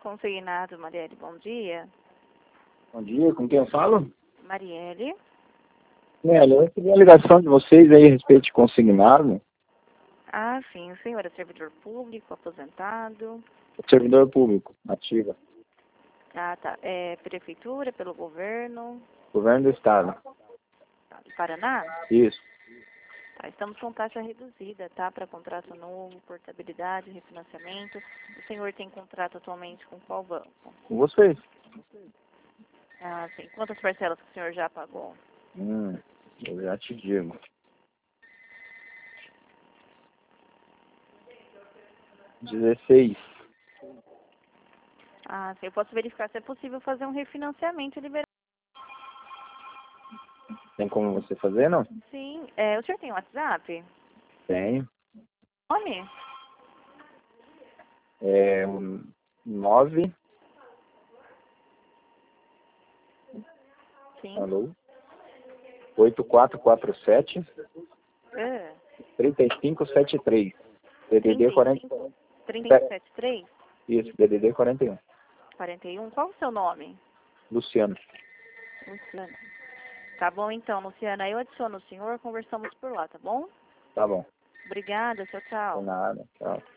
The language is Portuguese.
Consignado, Marielle, bom dia. Bom dia, com quem eu falo? Marielle. Eu recebi a ligação de vocês aí a respeito de consignado. Ah, sim, o senhor é servidor público, aposentado. Servidor público, ativa. Ah, tá. É prefeitura, pelo governo, Governo do Estado. tá, do Paraná? Isso. Tá, estamos com taxa reduzida, tá? Para contrato novo, portabilidade, refinanciamento. O senhor tem contrato atualmente com qual banco? Com vocês. Ah, sim. Quantas parcelas que o senhor já pagou? Eu já te digo. 16. Ah, sim. Eu posso verificar se é possível fazer um refinanciamento e liberar. Tem como você fazer, não? Sim. O senhor tem WhatsApp? Tenho. Nome? É 9. Sim. Alô? 8447 Ah, 3573. DDD 40. 35? 373? Isso, DDD 41. 41? Qual o seu nome? Luciano. Luciana. Tá bom então, Luciana. Eu adiciono o senhor, conversamos por lá, tá bom? Tá bom. Obrigada, tchau, tchau. Não nada. Tchau.